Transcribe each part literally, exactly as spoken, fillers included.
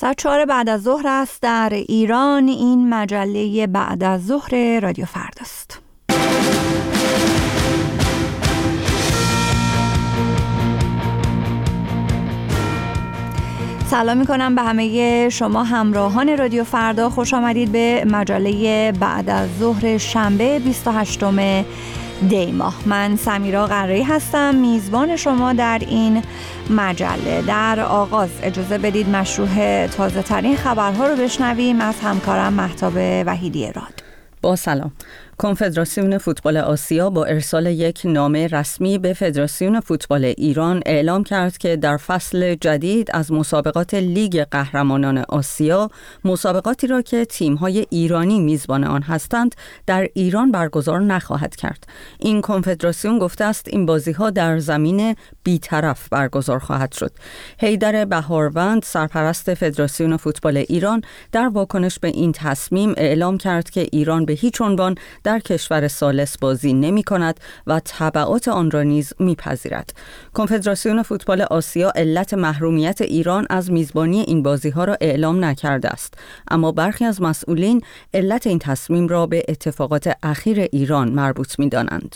ساعت چهار بعد از ظهر است در ایران. این مجله بعد از ظهر رادیو فرداست. سلام میکنم به همه شما همراهان رادیو فردا. خوش آمدید به مجله بعد از ظهر شنبه بیست و هشتم دی ماه. من سمیرا قرایی هستم، میزبان شما در این مجله. در آغاز اجازه بدید مشروع تازه ترین خبرها رو بشنویم از همکارم مهتاب وحیدی راد. با سلام. کنفدراسیون فوتبال آسیا با ارسال یک نامه رسمی به فدراسیون فوتبال ایران اعلام کرد که در فصل جدید از مسابقات لیگ قهرمانان آسیا، مسابقاتی را که تیم‌های ایرانی میزبان آن هستند در ایران برگزار نخواهد کرد. این کنفدراسیون گفته است این بازی‌ها در زمین بی‌طرف برگزار خواهد شد. حیدر بهاروند، سرپرست فدراسیون فوتبال ایران، در واکنش به این تصمیم اعلام کرد که ایران به هیچ عنوان در کشور ثالث بازی نمی کند و تبعات آن را نیز می پذیرد. کنفدراسیون فوتبال آسیا علت محرومیت ایران از میزبانی این بازی ها را اعلام نکرده است، اما برخی از مسئولین علت این تصمیم را به اتفاقات اخیر ایران مربوط می دانند.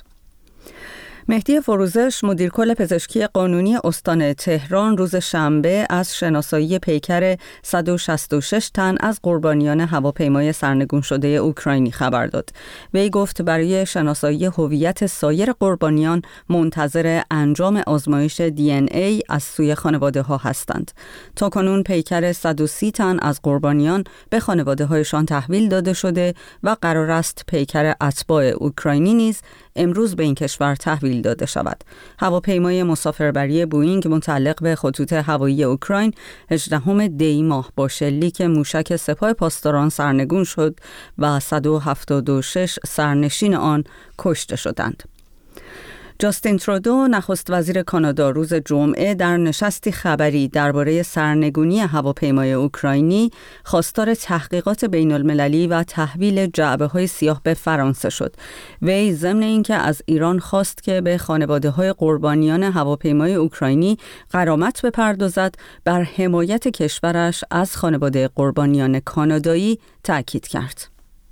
مهدی فروزش، مدیرکل پزشکی قانونی استان تهران، روز شنبه از شناسایی پیکر صد و شصت و شش تن از قربانیان هواپیمای سرنگون شده اوکراینی خبر داد. وی گفت برای شناسایی هویت سایر قربانیان منتظر انجام آزمایش دی ان ای از سوی خانواده ها هستند. تاکنون پیکر صد و سی تن از قربانیان به خانواده هایشان تحویل داده شده و قرار است پیکر اتباع اوکراینی نیز امروز به این کشور تحویل داده شود. هواپیمای مسافربری بوئینگ متعلق به خطوط هوایی اوکراین هجدهم دی ماه با شلیک موشک سپاه پاسداران سرنگون شد و صد و هفتاد و شش سرنشین آن کشته شدند. جاستین ترودو، نخست وزیر کانادا، روز جمعه در نشستی خبری درباره سرنگونی هواپیمای اوکراینی خواستار تحقیقات بین المللی و تحویل جعبه‌های سیاه به فرانسه شد. وی ضمن اینکه از ایران خواست که به خانواده‌های قربانیان هواپیمای اوکراینی غرامت بپردازد، بر حمایت کشورش از خانواده قربانیان کانادایی تاکید کرد.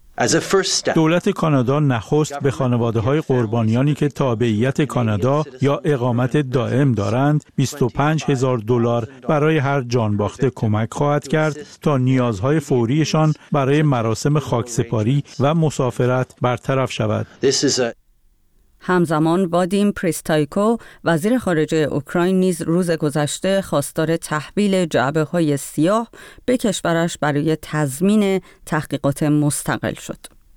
دولت کانادا نخست به خانواده‌های قربانیانی که تابعیت کانادا یا اقامت دائم دارند بیست و پنج هزار دلار برای هر جان باخته کمک خواهد کرد تا نیازهای فوریشان برای مراسم خاکسپاری و مسافرت برطرف شود. همزمان وادیم پریستایکو، وزیر خارجه اوکراین، نیز روز گذشته خواستار تحویل جعبه‌های سیاه به کشورش برای تضمین تحقیقات مستقل شد.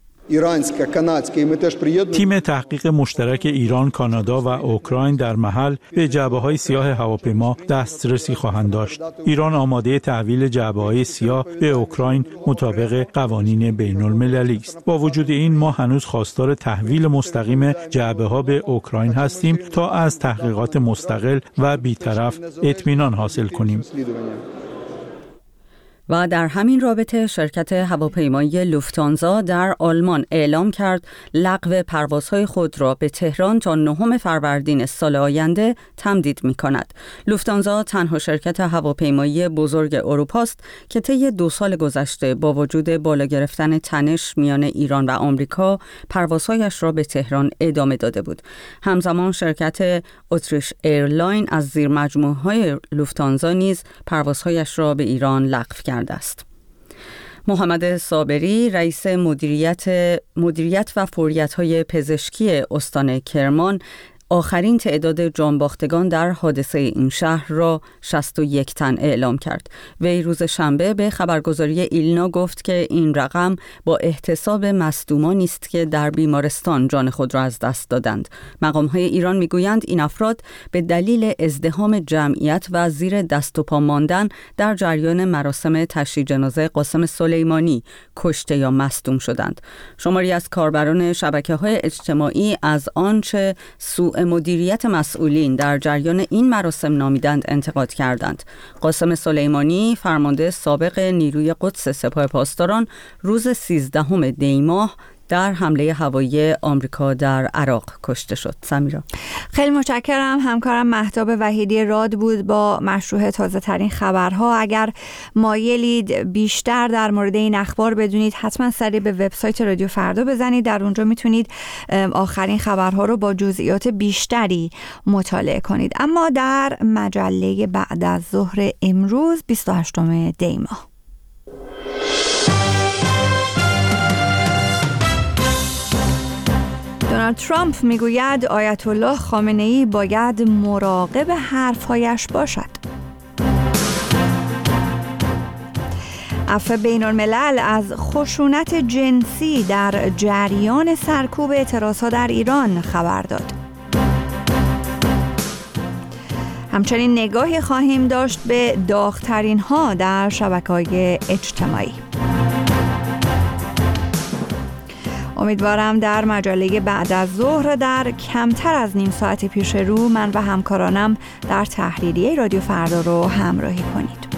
تیم تحقیق مشترک ایران، کانادا و اوکراین در محل به جعبه‌های سیاه هواپیما دسترسی خواهند داشت. ایران آماده تحویل جعبه‌های سیاه به اوکراین مطابق قوانین بین‌المللی است. با وجود این ما هنوز خواستار تحویل مستقیم جعبه‌ها به اوکراین هستیم تا از تحقیقات مستقل و بی‌طرف اطمینان حاصل کنیم. و در همین رابطه شرکت هواپیمایی لوفتانزا در آلمان اعلام کرد لغو پروازهای خود را به تهران تا نهم فروردین سال آینده تمدید می کند. لوفتانزا تنها شرکت هواپیمایی بزرگ اروپا است که طی دو سال گذشته با وجود بالا گرفتن تنش میان ایران و آمریکا پروازهایش را به تهران ادامه داده بود. همزمان شرکت اتریش ایرلاین از زیر مجموعه‌های لوفتانزا نیز پروازهایش را به ایران لغو کرد است. محمد صابری، رئیس مدیریت مدیریت و فوریت‌های پزشکی استان کرمان، آخرین تعداد جانباختگان در حادثه این شهر را شصت و یک تن اعلام کرد. وی روز شنبه به خبرگزاری ایلنا گفت که این رقم با احتساب مصدومانی است که در بیمارستان جان خود را از دست دادند. مقام‌های ایران میگویند این افراد به دلیل ازدحام جمعیت و زیر دست و پا ماندن در جریان مراسم تشییع جنازه قاسم سلیمانی کشته یا مصدوم شدند. شماری از کاربران شبکه‌های اجتماعی از آنچه سوء مدیریت مسئولین در جریان این مراسم نامیدند انتقاد کردند. قاسم سلیمانی، فرمانده سابق نیروی قدس سپاه پاسداران، روز سیزدهم دی ماه در حمله هوایی آمریکا در عراق کشته شد. سمیرا. خیلی متشکرم. همکارم مهتاب وحیدی راد بود با مشروع تازه ترین خبرها. اگر مایلید بیشتر در مورد این اخبار بدونید حتما سری به وبسایت رادیو فردا بزنید. در اونجا میتونید آخرین خبرها رو با جزئیات بیشتری مطالعه کنید. اما در مجله بعد از ظهر امروز بیست و هشتم دی ماه، دونالد ترامپ میگوید آیت الله خامنه‌ای باید مراقب حرفهایش باشد. عفو بین الملل از خشونت جنسی در جریان سرکوب اعتراضها در ایران خبر داد. همچنین نگاهی خواهیم داشت به داغ‌ترین ها در شبکه‌های اجتماعی. امیدوارم در مجله بعد از ظهر در کمتر از نیم ساعت پیش رو من و همکارانم در تحریریه رادیو فردا رو همراهی کنید.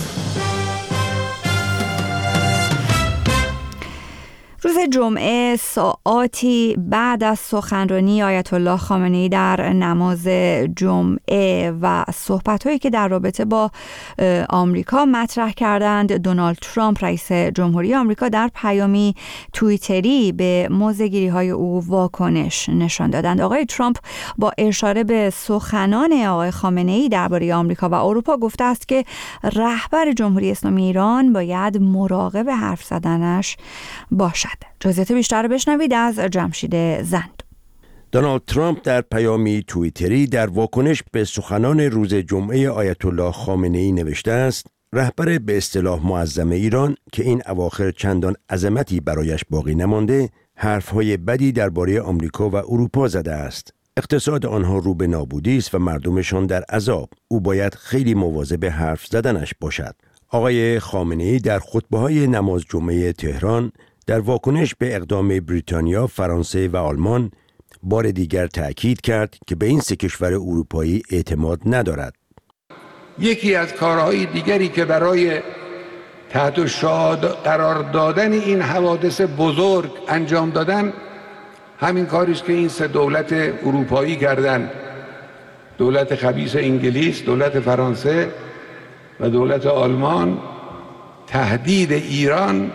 روز جمعه ساعاتی بعد از سخنرانی آیت الله خامنه‌ای در نماز جمعه و صحبت‌هایی که در رابطه با آمریکا مطرح کردند، دونالد ترامپ رئیس جمهوری آمریکا در پیامی توییتری به موضع‌گیری‌های او واکنش نشان دادند. آقای ترامپ با اشاره به سخنان آقای خامنه‌ای درباره آمریکا و اروپا گفته است که رهبر جمهوری اسلامی ایران باید مراقب حرف زدنش باشد. جزئیات بیشتر رو بشنوید از جمشید زند. دونالد ترامپ در پیامی توییتری در واکنش به سخنان روز جمعه آیت الله خامنه‌ای نوشته است: رهبر به اصطلاح معظم ایران که این اواخر چندان عظمتی برایش باقی نمانده، حرفهای بدی درباره آمریکا و اروپا زده است. اقتصاد آنها رو به نابودی است و مردمشان در عذاب. او باید خیلی مواظب حرف زدنش باشد. آقای خامنه‌ای در خطبه‌های نماز جمعه تهران در واکنش به اقدام بریتانیا، فرانسه و آلمان بار دیگر تأکید کرد که به این سه کشور اروپایی اعتماد ندارد. یکی از کارهای دیگری که برای تحت شعاع قرار دادن این حوادث بزرگ انجام دادن همین کاری است که این سه دولت اروپایی کردند: دولت خبیث انگلیس، دولت فرانسه و دولت آلمان. تهدید ایران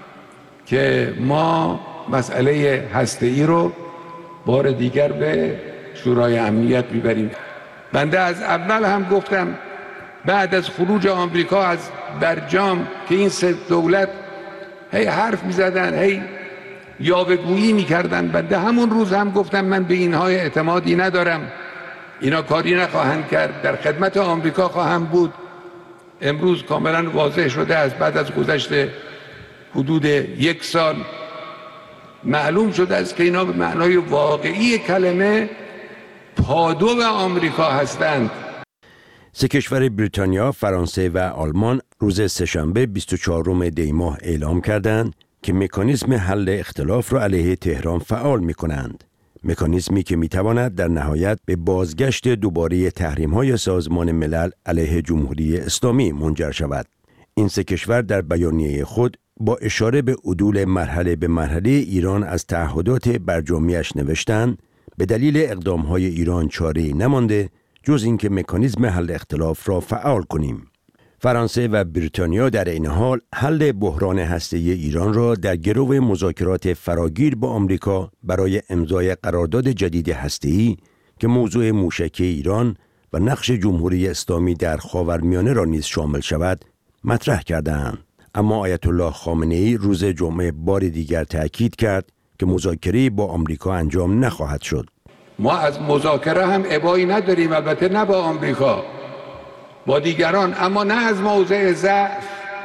که ما مسئله هسته‌ای رو بار دیگر به شورای امنیت میبریم. بنده از اول هم گفتم بعد از خروج آمریکا از برجام که این سه دولت هی حرف میزدن، هی یاوه‌گویی میکردن، بنده همون روز هم گفتم من به اینها اعتمادی ندارم، اینا کاری نخواهند کرد، در خدمت آمریکا خواهم بود. امروز کاملا واضح شده از بعد از گذشت حدود یک سال معلوم شده است که اینا به معنای واقعی کلمه پادو آمریکا هستند. سه کشور بریتانیا، فرانسه و آلمان روز سه‌شنبه بیست و چهارم دی ماه اعلام کردند که مکانیزم حل اختلاف را علیه تهران فعال می کنند. مکانیزمی که می تواند در نهایت به بازگشت دوباره تحریم‌های سازمان ملل علیه جمهوری اسلامی منجر شود. این سه کشور در بیانیه خود با اشاره به عدول مرحله به مرحله ایران از تعهدات برجامیش نوشتند به دلیل اقدام‌های ایران چاره‌ای نمانده جز اینکه مکانیزم حل اختلاف را فعال کنیم. فرانسه و بریتانیا در این حال حل بحران هسته‌ای ایران را در گرو مذاکرات فراگیر با آمریکا برای امضای قرارداد جدید هسته‌ای که موضوع موشکی ایران و نقش جمهوری اسلامی در خاورمیانه را نیز شامل شود مطرح کردند. اما آیت الله خامنه‌ای روز جمعه بار دیگر تأکید کرد که مذاکره با آمریکا انجام نخواهد شد. ما از مذاکره هم ابایی نداریم، البته نه با آمریکا، با دیگران، اما نه از موضع ضعف،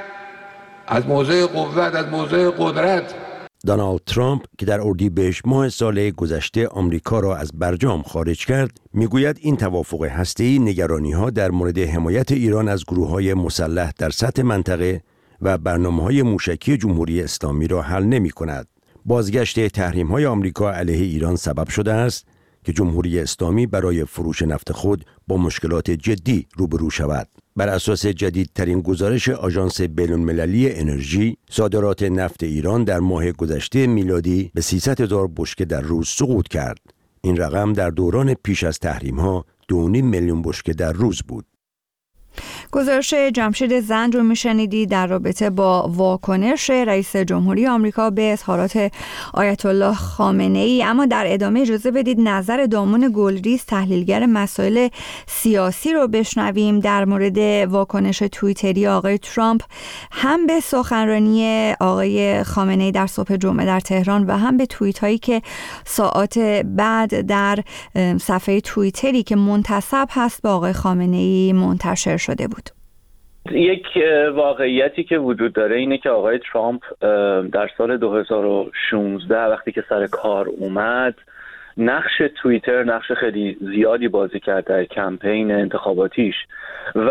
از موضع قوت، از موضع قدرت. دونالد ترامپ که در اردیبهشت ماه سال گذشته آمریکا را از برجام خارج کرد، میگوید این توافق هسته‌ای نگرانی‌ها در مورد حمایت ایران از گروه‌های مسلح در سطح منطقه و برنامه‌های موشکی جمهوری اسلامی را حل نمی‌کند. بازگشت تحریم‌های آمریکا علیه ایران سبب شده است که جمهوری اسلامی برای فروش نفت خود با مشکلات جدی روبرو شود. بر اساس جدیدترین گزارش آژانس بین‌المللی انرژی، صادرات نفت ایران در ماه گذشته میلادی به سیصد هزار بشکه در روز سقوط کرد. این رقم در دوران پیش از تحریم‌ها دو و نیم میلیون بشکه در روز بود. گزارش جمشید زند رو میشنیدی در رابطه با واکنش رئیس جمهوری آمریکا به اظهارات آیت الله خامنه ای. اما در ادامه اجازه بدید نظر دامون گلریز تحلیلگر مسائل سیاسی رو بشنویم در مورد واکنش توییتری آقای ترامپ هم به سخنرانی آقای خامنه ای در صبح جمعه در تهران و هم به توییت هایی که ساعات بعد در صفحه توییتری که منتسب هست به آقای خامنه ای منتشر شده بود. یک واقعیتی که وجود داره اینه که آقای ترامپ در سال دو هزار و شانزده وقتی که سر کار اومد نقش توییتر نقش خیلی زیادی بازی کرد در کمپین انتخاباتیش و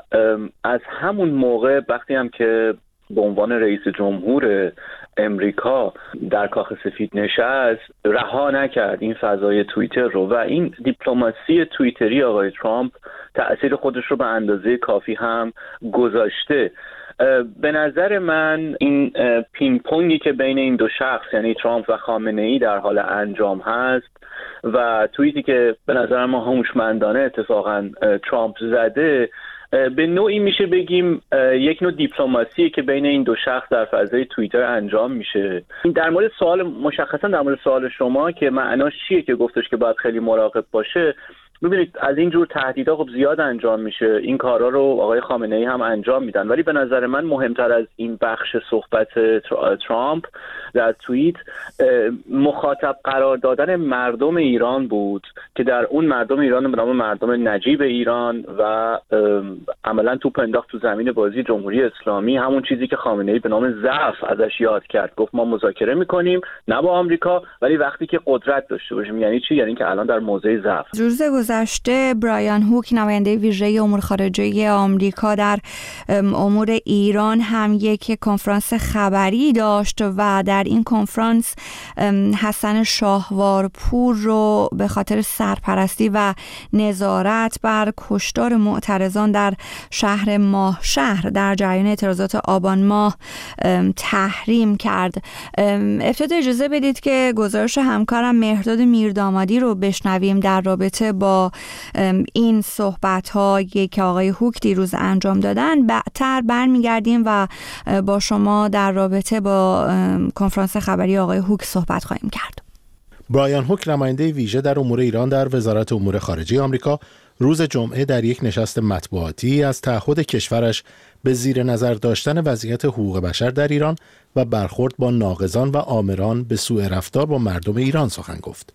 از همون موقع وقتی هم که به عنوان رئیس جمهور امریکا در کاخ سفید نشست رها نکرد این فضای توییتر رو و این دیپلماسی توییتری آقای ترامپ تأثیر خودش رو به اندازه کافی هم گذاشته. به نظر من این پینگ پونگی که بین این دو شخص یعنی ترامپ و خامنه ای در حال انجام هست و توییتی که به نظر ما هوشمندانه اتفاقا ترامپ زده به نوعی میشه بگیم یک نوع دیپلماسیه که بین این دو شخص در فضای توییتر انجام میشه. در مورد سوال مشخصا در مورد سوال شما که معناش چیه که گفتش که باید خیلی مراقب باشه، ببینید از این جور تهدیدها خب زیاد انجام میشه، این کارا رو آقای خامنه ای هم انجام میدن، ولی به نظر من مهمتر از این بخش صحبت ترامپ در توییت مخاطب قرار دادن مردم ایران بود که در اون مردم ایران به نام مردم نجیب ایران و عملا توپ انداخت تو زمین بازی جمهوری اسلامی، همون چیزی که خامنه ای به نام ضعف ازش یاد کرد. گفت ما مذاکره میکنیم نه با آمریکا ولی وقتی که قدرت داشته باشیم. یعنی چی؟ یعنی که الان در موضع ضعف. روز گذشته برایان هوک نماینده ویژه امور خارجه آمریکا در امور ایران هم یک کنفرانس خبری داشت و در این کنفرانس حسن شاهوارپور رو به خاطر سرپرستی و نظارت بر کشتار معترضان در شهر ماهشهر در جریان اعتراضات آبان ماه تحریم کرد. ابتدا اجازه بدید که گزارش همکارم مهرداد میردامادی رو بشنویم در رابطه با این صحبت‌هایی که آقای هوک دیروز انجام دادن. بعدتر برمیگردیم و با شما در رابطه با کنفرانس خبری آقای هوک صحبت خواهیم کرد. برایان هوک نماینده ویژه در امور ایران در وزارت امور خارجه آمریکا روز جمعه در یک نشست مطبوعاتی از تعهد کشورش به زیر نظر داشتن وضعیت حقوق بشر در ایران و برخورد با ناقضان و آمران به سوء رفتار با مردم ایران سخن گفت.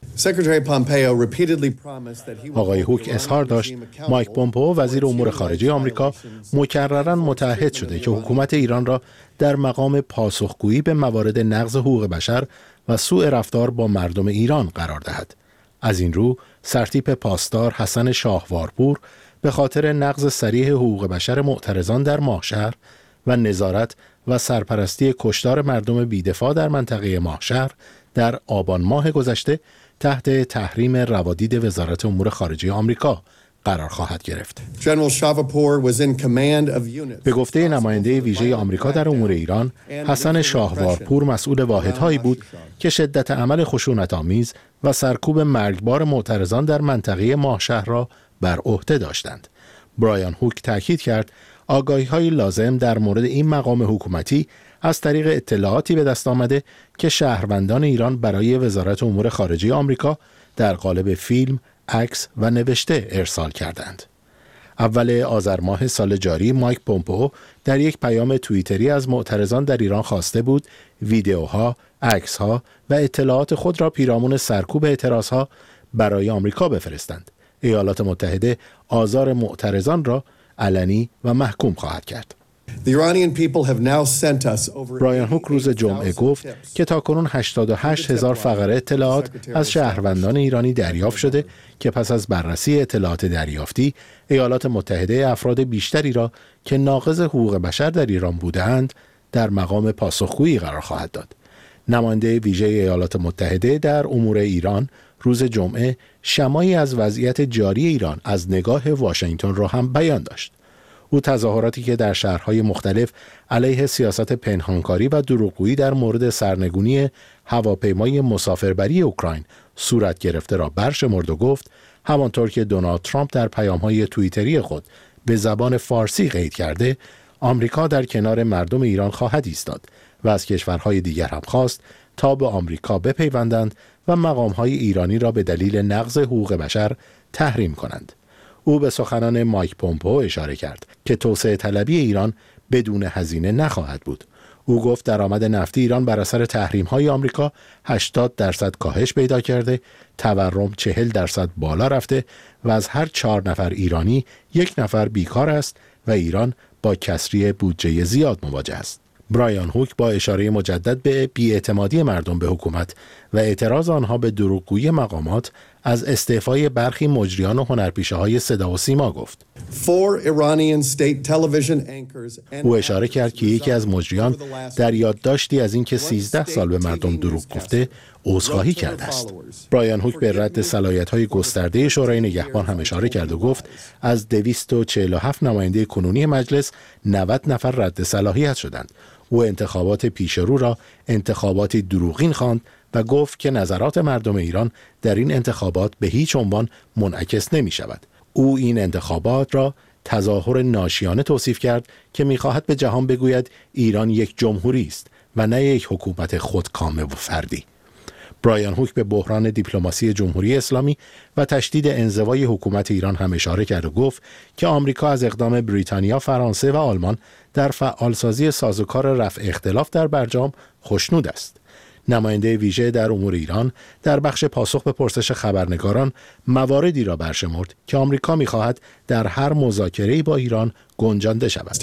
آقای هوک اظهار داشت مایک پومپئو وزیر امور خارجه آمریکا مکرراً متعهد شده که حکومت ایران را در مقام پاسخگویی به موارد نقض حقوق بشر و سوء رفتار با مردم ایران قرار دهد. از این رو سرتیپ پاسدار حسن شاهوارپور به خاطر نقض صریح حقوق بشر معترضان در ماهشهر و نظارت و سرپرستی کشتار مردم بی‌دفاع در منطقه ماهشهر در آبان ماه گذشته تحت تحریم روادید وزارت امور خارجه آمریکا قرار خواهد گرفت. به گفته نماینده ویژه آمریکا در امور ایران، حسن شاهوارپور مسئول واحدهایی بود که شدت عمل خشونت‌آمیز و سرکوب مرگبار معترضان در منطقه ماهشهر را بر عهده داشتند. برایان هوک تاکید کرد آگاهی‌های لازم در مورد این مقام حکومتی از طریق اطلاعاتی به دست آمده که شهروندان ایران برای وزارت امور خارجه آمریکا در قالب فیلم، عکس و نوشته ارسال کردند. اول آذر ماه سال جاری مایک پومپئو در یک پیام توییتری از معترضان در ایران خواسته بود ویدیوها، عکس‌ها و اطلاعات خود را پیرامون سرکوب اعتراضها برای آمریکا بفرستند. ایالات متحده آزار معترضان را علنی و محکوم خواهد کرد. برایان هوک روز جمعه گفت که تاکنون هشتاد و هشت هزار فقره اطلاعات از شهروندان ایرانی دریافت شده که پس از بررسی اطلاعات دریافتی ایالات متحده افراد بیشتری را که ناقض حقوق بشر در ایران بودند در مقام پاسخگویی قرار خواهد داد. نماینده ویژه ایالات متحده در امور ایران روز جمعه شمایی از وضعیت جاری ایران از نگاه واشنگتن را هم بیان داشت. او تظاهراتی که در شهرهای مختلف علیه سیاست پنهانکاری و دروغگویی در مورد سرنگونی هواپیمای مسافربری اوکراین صورت گرفته را برشمرد و گفت همانطور که دونالد ترامپ در پیام‌های توییتری خود به زبان فارسی قید کرده، آمریکا در کنار مردم ایران خواهد ایستاد و از کشورهای دیگر هم خواست تا به آمریکا بپیوندند و مقام‌های ایرانی را به دلیل نقض حقوق بشر تحریم کنند. او به سخنان مایک پومپئو اشاره کرد که توسعه طلبی ایران بدون هزینه نخواهد بود. او گفت درآمد نفتی ایران بر اثر تحریم‌های آمریکا هشتاد درصد کاهش پیدا کرده، تورم چهل درصد بالا رفته و از هر چهار نفر ایرانی یک نفر بیکار است و ایران با کسری بودجه زیاد مواجه است. برایان هوک با اشاره مجدد به بی‌اعتمادی مردم به حکومت و اعتراض آنها به دروغگویی مقامات از استعفای برخی مجریان و هنرپیشه‌های صدا و سیما گفت. او اشاره کرد که یکی از مجریان در یادداشتی از اینکه سیزده سال به مردم دروغ گفته عذرخواهی کرده است. برایان هوک به رد صلاحیت‌های گسترده شورای نگهبان هم اشاره کرد و گفت از دویست و چهل و هفت نماینده کنونی مجلس نود نفر رد صلاحیت شدند. او انتخابات پیش رو را انتخاباتی دروغین خواند و گفت که نظرات مردم ایران در این انتخابات به هیچ عنوان منعکس نمی شود. او این انتخابات را تظاهر ناشیانه توصیف کرد که می خواهد به جهان بگوید ایران یک جمهوری است و نه یک حکومت خودکامه و فردی. برایان هوک به بحران دیپلماسی جمهوری اسلامی و تشدید انزوای حکومت ایران هم اشاره کرد و گفت که آمریکا از اقدام بریتانیا، فرانسه و آلمان در فعالسازی سازوکار رفع اختلاف در برجام خوشنود است. نماینده ویژه در امور ایران در بخش پاسخ به پرسش خبرنگاران مواردی را برشمرد که آمریکا می‌خواهد در هر مذاکره‌ای با ایران گنجانده شود.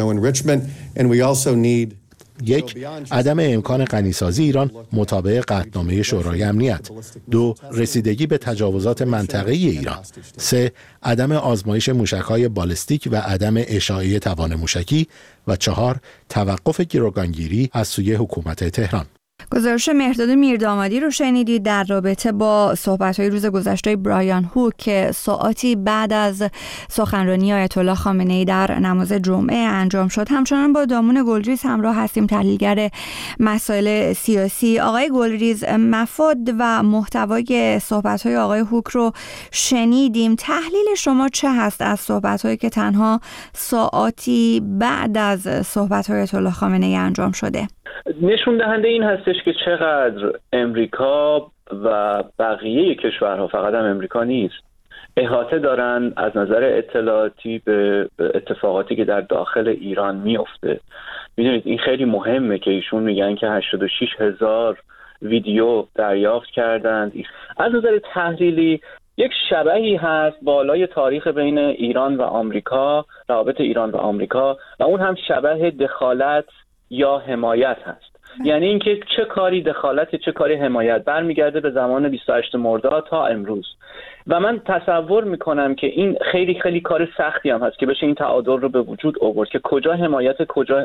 یک، عدم امکان غنیسازی ایران مطابق قطعنامه شورای امنیت. دو، رسیدگی به تجاوزات منطقه‌ای ایران. سه، عدم آزمایش موشک‌های بالستیک و عدم اشاعه توان موشکی. و چهار، توقف گروگانگیری از سوی حکومت تهران. گزارش مهرداد میردامادی رو شنیدید در رابطه با صحبت‌های روز گذشته برایان هوک که ساعاتی بعد از سخنرانی آیت الله خامنه‌ای در نماز جمعه انجام شد. همچنان با دامون گلریز همراه هستیم، تحلیلگر مسائل سیاسی. آقای گلریز، مفاد و محتوای صحبت‌های آقای هوک رو شنیدیم. تحلیل شما چه هست از صحبت‌هایی که تنها ساعاتی بعد از صحبت‌های آیت الله خامنه‌ای انجام شده؟ نشون دهنده این هستش که چقدر امریکا و بقیه کشورها، فقط هم امریکا نیست، احاطه دارن از نظر اطلاعاتی به اتفاقاتی که در داخل ایران میفته. میدونید این خیلی مهمه که ایشون میگن که هشتاد و شش هزار ویدیو دریافت کردند. از نظر تحلیلی یک شبهی هست بالای تاریخ بین ایران و آمریکا، روابط ایران و آمریکا، و اون هم شبه دخالت یا حمایت هست. یعنی اینکه چه کاری دخالت، چه کاری حمایت، برمیگرده به زمان بیست و هشتم مرداد تا امروز. و من تصور میکنم که این خیلی خیلی کار سختی هم هست که بشه این تعادل رو به وجود آورد که کجا حمایت، کجا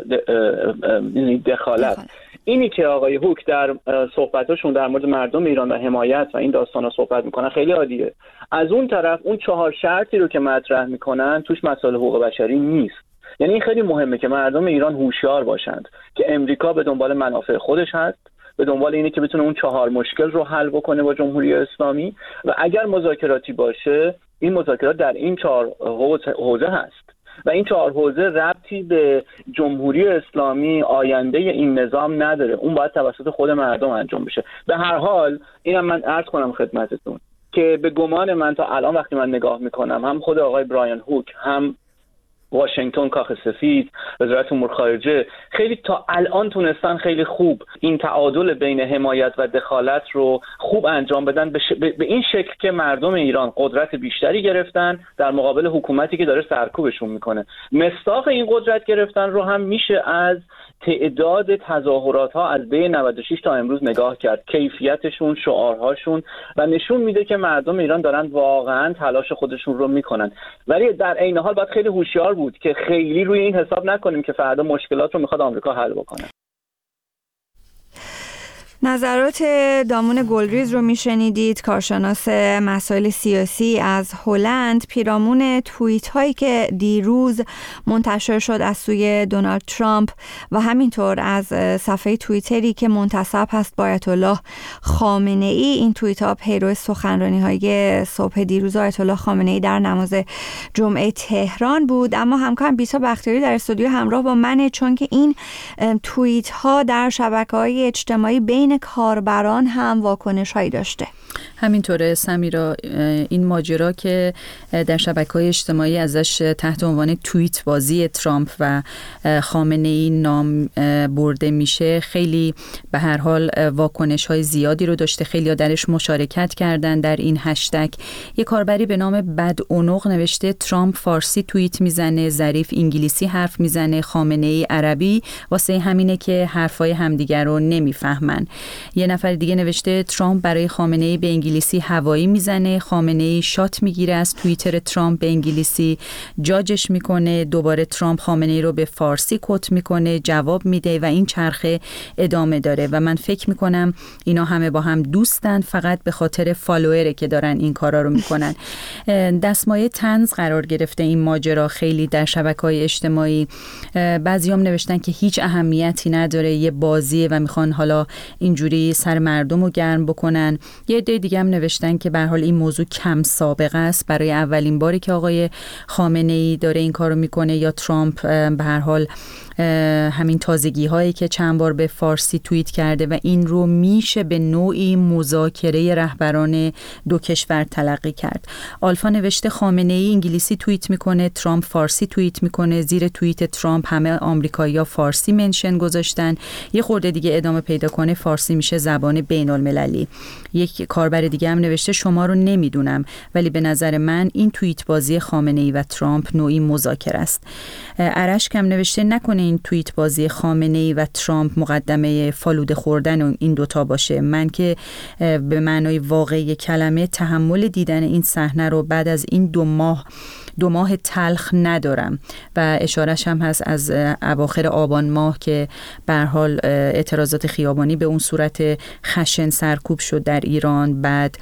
دخالت. اینی که آقای هوک در صحبتاشون در مورد مردم ایران و حمایت و این داستانا صحبت میکنن خیلی عالیه. از اون طرف اون چهار شرطی رو که مطرح میکنن توش مسائل حقوق بشری نیست. یعنی این خیلی مهمه که مردم ایران هوشیار باشند که امریکا به دنبال منافع خودش هست، به دنبال اینه که بتونه اون چهار مشکل رو حل بکنه با جمهوری اسلامی، و اگر مذاکراتی باشه این مذاکرات در این چهار حوزه هست و این چهار حوزه ربطی به جمهوری اسلامی آینده این نظام نداره. اون باید توسط خود مردم انجام بشه. به هر حال اینم من عرض کنم خدمتتون که به گمان من تا الان وقتی من نگاه میکنم، هم خود آقای برایان هوک، هم واشنگتن، کاخ سفید، وزارت امور خارجه، خیلی تا الان تونستن خیلی خوب این تعادل بین حمایت و دخالت رو خوب انجام بدن به, ش... به این شکل که مردم ایران قدرت بیشتری گرفتن در مقابل حکومتی که داره سرکوبشون میکنه. مصداق این قدرت گرفتن رو هم میشه از تعداد تظاهرات ها از بین نود و شش تا امروز نگاه کرد، کیفیتشون، شعارهاشون، و نشون میده که مردم ایران دارن واقعا تلاش خودشون رو میکنن. ولی در عین حال باید خیلی هوشیار بود که خیلی روی این حساب نکنیم که فردا مشکلات رو میخواد آمریکا حل بکنه. نظرات دامون گلریز رو میشنیدید، کارشناس مسائل سیاسی از هلند، پیرامون توییت هایی که دیروز منتشر شد از سوی دونالد ترامپ و همینطور از صفحه توییتری که منتسب هست با آیت الله خامنه ای. این توییت ها پیرو سخنرانی های صبح دیروز آیت الله خامنه ای در نماز جمعه تهران بود. اما همکارم بیتا بختیاری در استودیو همراه با منه، چون که این توییت ها در شبکه‌های اجتماعی بین کاربران هم واکنش هایی داشته. همینطوره سمیرا، این ماجرا که در شبکه‌های اجتماعی ازش تحت عنوان توییت بازی ترامپ و خامنه ای نام برده میشه، خیلی به هر حال واکنش های زیادی رو داشته. خیلی ها درش مشارکت کردن در این هشتگ. یه کاربری به نام بدعنق نوشته ترامپ فارسی توییت میزنه، ظریف انگلیسی حرف میزنه، خامنه ای عربی، واسه همینه که حرفای همدیگر رو نمیفهمن. یه نفر دیگه نوشته ترامپ برای خامنه ای به انگلیسی هوایی میزنه، خامنه ای شات میگیره از توییتر ترامپ به انگلیسی، جاجش میکنه، دوباره ترامپ خامنه ای رو به فارسی کت میکنه، جواب میده و این چرخه ادامه داره. و من فکر میکنم اینا همه با هم دوستن، فقط به خاطر فالووره که دارن این کارا رو میکنن. دستمایه طنز قرار گرفته این ماجرا خیلی در شبکه‌های اجتماعی. بعضیام نوشتن که هیچ اهمیتی نداره، یه بازیه و میخوان حالا اینجوری سر مردم رو گرم بکنن. یه عده دیگه هم نوشتن که به هر حال این موضوع کم سابقه است، برای اولین باری که آقای خامنه ای داره این کارو میکنه، یا ترامپ به هر حال همین تازگی هایی که چند بار به فارسی توییت کرده و این رو میشه به نوعی مذاکره رهبران دو کشور تلقی کرد. آلفا نوشته خامنه ای انگلیسی توییت میکنه، ترامپ فارسی توییت میکنه، زیر توییت ترامپ همه آمریکایی‌ها فارسی منشن گذاشتن. یه خورده دیگه ادامه پیدا کنه فارسی میشه زبان بین المللی. یک کاربر دیگه هم نوشته شما رو نمیدونم ولی به نظر من این توییت بازی خامنه ای و ترامپ نوعی مذاکره است. ارشک هم نوشته نکنه این توییت بازی خامنه ای و ترامپ مقدمه فالوده خوردن این دوتا باشه. من که به معنای واقعی کلمه تحمل دیدن این صحنه رو بعد از این دو ماه دو ماه تلخ ندارم. و اشارش هم هست از اواخر آبان ماه که به هر حال اعتراضات خیابانی به اون صورت خشن سرکوب شد در ایران، بعد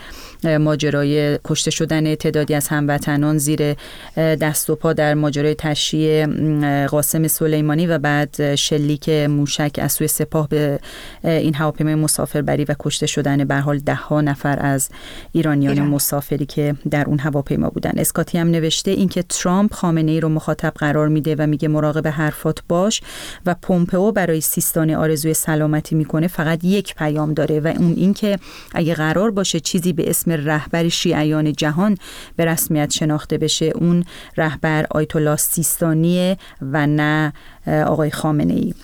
ماجرای کشته شدن تعدادی از هموطنان زیر دست و پا در ماجرای تشییع قاسم سلیمانی و بعد شلیک موشک از سوی سپاه به این هواپیمای مسافربری و کشته شدن به هر حال ده ها نفر از ایرانیان ایران. مسافری که در اون هواپیما بودن. اسکاتی هم نوشته اینکه ترامپ خامنه ای رو مخاطب قرار میده و میگه مراقب حرفات باش و پومپئو برای سیستانی آرزوی سلامتی میکنه فقط یک پیام داره و اون اینکه اگه قرار باشه چیزی به اسم رهبر شیعیان جهان به رسمیت شناخته بشه، اون رهبر آیت الله سیستانیه و نه آقای خامنه ای.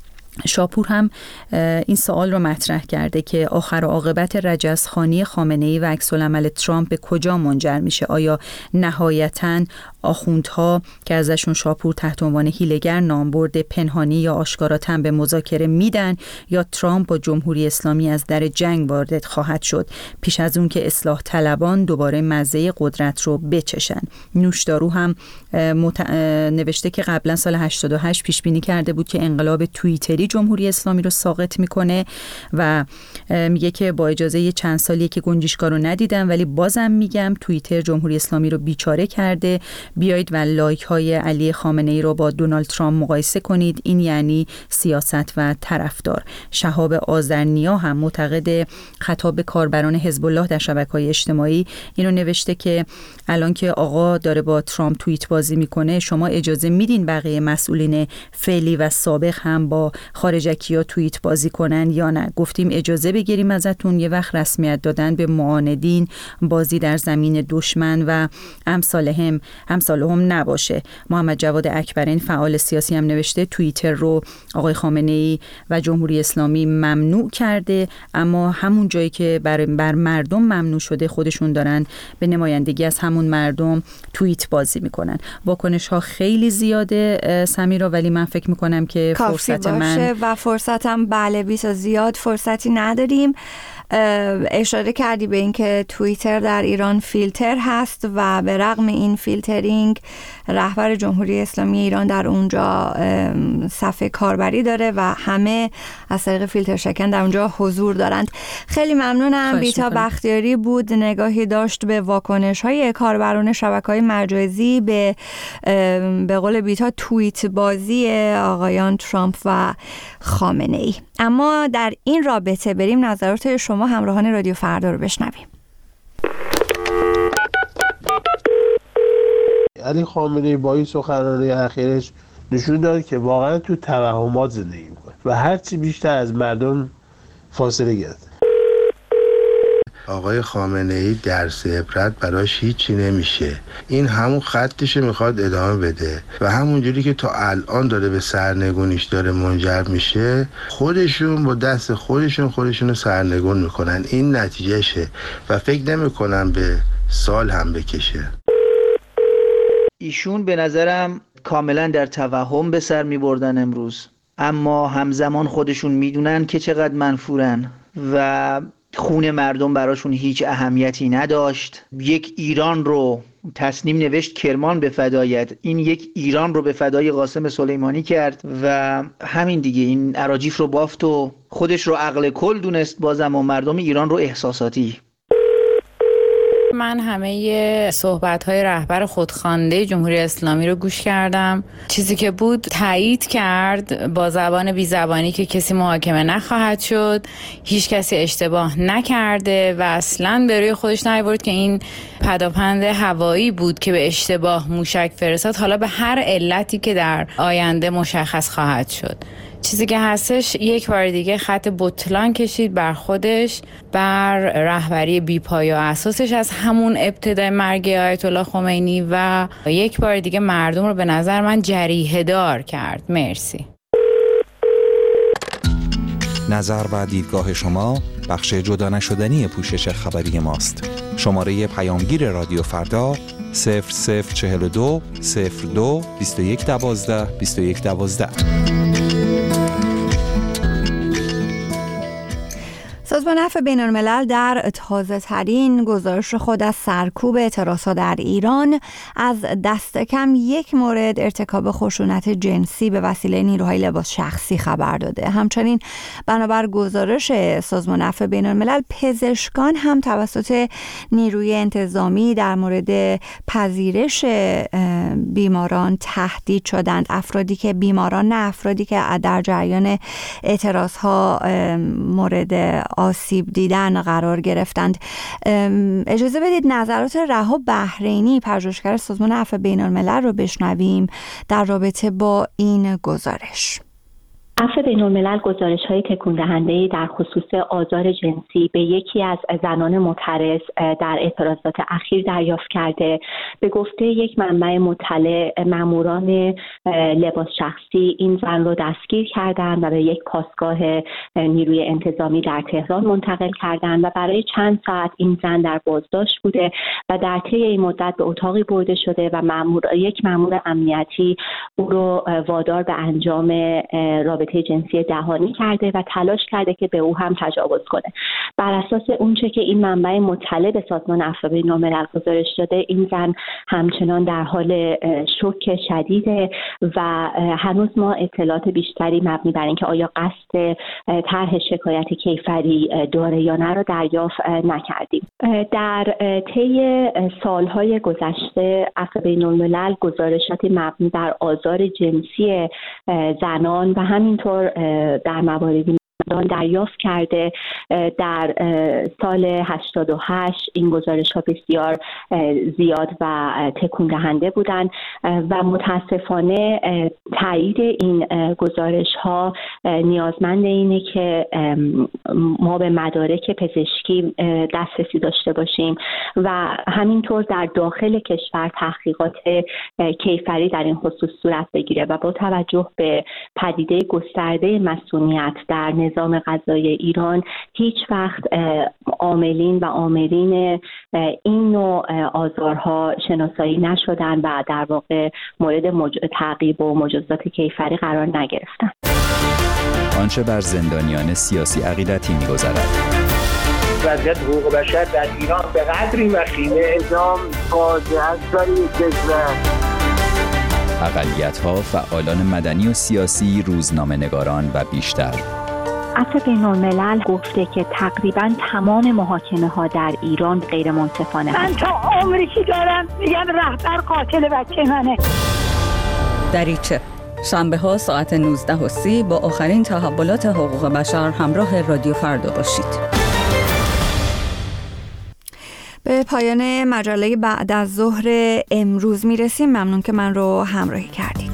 شاپور هم این سوال رو مطرح کرده که آخر و عاقبت رجزخوانی خامنه ای و عکس‌العمل ترامپ به کجا منجر میشه؟ آیا نهایتاً آخوندها که ازشون شاپور تحت عنوان هیلگر نام برده پنهانی یا آشکاراتاً به مذاکره میدن، یا ترامپ با جمهوری اسلامی از در جنگ وارد خواهد شد پیش از اون که اصلاح طلبان دوباره مزه قدرت رو بچشن؟ نوشدارو هم مت... نوشته که قبلا سال هشتاد و هشت پیش بینی کرده بود که انقلاب توییتری جمهوری اسلامی رو ساقط میکنه و میگه که با اجازه یه چند سالیه که گنجشکا رو ندیدم ولی بازم میگم توییتر جمهوری اسلامی رو بیچاره کرده. بیایید و لایک های علی خامنه ای رو با دونالد ترامپ مقایسه کنید، این یعنی سیاست و طرفدار. شهاب آذرنیا هم معتقد خطاب کاربران حزب الله در شبکه‌های اجتماعی اینو نوشته که الان که آقا داره با ترامپ توییت بازی میکنه شما اجازه میدین بقیه مسئولین فعلی و سابق هم با خارجکی‌ها توییت بازی کنن یا نه؟ گفتیم اجازه بگیریم ازتون، یه وقت رسمیت دادن به معاندین، بازی در زمین دشمن و امثالهم امثالهم نباشه. محمد جواد اکبرین فعال سیاسی هم نوشته توییتر رو آقای خامنه ای و جمهوری اسلامی ممنوع کرده، اما همون جایی که بر, بر مردم ممنوع شده خودشون دارن به نمایندگی از همون مردم توییت بازی میکنن. واکنش ها خیلی زیاده سمیرا، ولی من فکر میکنم که فرصت من داره و فرصتم بله بیسا زیاد فرصتی نداریم. اشاره کردی به اینکه توییتر در ایران فیلتر هست و به رغم این فیلترینگ رهبر جمهوری اسلامی ایران در اونجا صفحه کاربری داره و همه از طریق فیلتر شکن در اونجا حضور دارند. خیلی ممنونم. بیتا بختیاری بود، نگاهی داشت به واکنش های کاربران شبکه‌های مجازی به به قول بیتا توییت بازی آقایان ترامپ و خامنه ای. اما در این رابطه بریم نظرات شما همراهان رادیو فردا رو بشنویم. علی خامنه ای با این سخنرانی اخیرش نشون داد که واقعا تو توهمات زندگی میکنه و هرچی بیشتر از مردم فاصله گرفته. آقای خامنه ای درس عبرت براش هیچی نمیشه. این همون خطش میخواد ادامه بده و همونجوری که تا الان داره به سرنگونیش داره منجر میشه، خودشون با دست خودشون خودشون رو سرنگون میکنن. این نتیجهشه و فکر نمیکنم به سال هم بکشه. ایشون به نظرم کاملا در توهم به سر میبردن امروز، اما همزمان خودشون میدونن که چقدر منفورن و خون مردم براشون هیچ اهمیتی نداشت. یک ایران رو تصنیم نوشت کرمان به فدایت، این یک ایران رو به فدای قاسم سلیمانی کرد و همین دیگه، این اراجیف رو بافت و خودش رو عقل کل دونست، بازم و مردم ایران رو احساساتی. من همه صحبت‌های رهبر خودخوانده جمهوری اسلامی رو گوش کردم. چیزی که بود تایید کرد با زبان بی زبانی که کسی محاکمه نخواهد شد، هیچ کسی اشتباه نکرده و اصلاً به روی خودش نیاورد که این پداپند هوایی بود که به اشتباه موشک فرستاد، حالا به هر علتی که در آینده مشخص خواهد شد. چیزی که هستش یک بار دیگه خط بطلان کشید بر خودش، بر رهبری بی‌پایه و اساسش از همون ابتدای مرگ آیت الله خمینی و یک بار دیگه مردم رو به نظر من جریحه دار کرد. مرسی. نظر و دیدگاه شما بخش جدا نشدنی پوشش خبری ماست. شماره پیامگیر رادیو فردا صفر صفر چهل و دو صفر دو بیست و یک دوازده بیست و یک دوازده. سازمان عفو بین‌الملل در تازه ترین گزارش خود از سرکوب اعتراضات در ایران از دست کم یک مورد ارتکاب خشونت جنسی به وسیله نیروهای لباس شخصی خبر داده. همچنین بنابر گزارش سازمان عفو بین‌الملل، پزشکان هم توسط نیروی انتظامی در مورد پذیرش بیماران تهدید شدند. افرادی که بیماران نه افرادی که در جریان اعتراضها مورد آسیب دیدن قرار گرفتند. اجازه بدید نظرات رها بحرینی، پژوهشگر سازمان عفو بین‌الملل رو بشنویم در رابطه با این گزارش. عفو بین‌الملل گزارش‌های تکون‌دهنده‌ای در خصوص آزار جنسی به یکی از زنان معترض در اعتراضات اخیر دریافت کرده. به گفته یک منبع مطلع، ماموران لباس شخصی این زن رو دستگیر کردند و به یک پاسگاه نیروی انتظامی در تهران منتقل کردند و برای چند ساعت این زن در بازداشت بوده و در طی این مدت به اتاقی برده شده و مامور یک مامور امنیتی او رو وادار به انجام رابطه جنسی دهانی کرده و تلاش کرده که به او هم تجاوز کنه. بر اساس اونچه که این منبع مطلع به سازمان عفو بین‌الملل گزارش داده، این زن همچنان در حال شوک شدیده و هنوز ما اطلاعات بیشتری مبنی بر اینکه آیا قصد طرح شکایت کیفری داره یا نه رو دریافت نکردیم. در طی سالهای گذشته عفو بین‌الملل گزارشاتی مبنی بر آزار جنسی زنان و همین طور در مواردی دریافت کرده. در سال هشتاد و هشت این گزارش ها بسیار زیاد و تکون دهنده بودند و متاسفانه تایید این گزارش ها نیازمند اینه که ما به مدارک پزشکی دسترسی داشته باشیم و همینطور در داخل کشور تحقیقات کیفری در این خصوص صورت بگیره و با توجه به پدیده گسترده مسئولیت در نظام قضایی ایران هیچ وقت عاملین و آمرین این نوع آزارها شناسایی نشدن و در واقع مورد مج... تعقیب و مجازات کیفری قرار نگرفتن. آنچه بر زندانیان سیاسی عقیدتی می‌گذرد. وضعیت حقوق بشر در ایران به قدری وخیمه، اعدام فاجعه است برای کشور. اقلیت‌ها، فعالان مدنی و سیاسی، روزنامه‌نگاران و بیشتر. عفو بین‌الملل گفته که تقریباً تمام محاکمه ها در ایران غیر منصفانه من تا عمری که دارم میگم رهبر قاتل بچه منه. دریچه شنبه ها ساعت نوزده و سی با آخرین تحولات حقوق بشر همراه رادیو فردا باشید. به پایان مجله بعد از ظهر امروز میرسیم. ممنون که من رو همراهی کردید.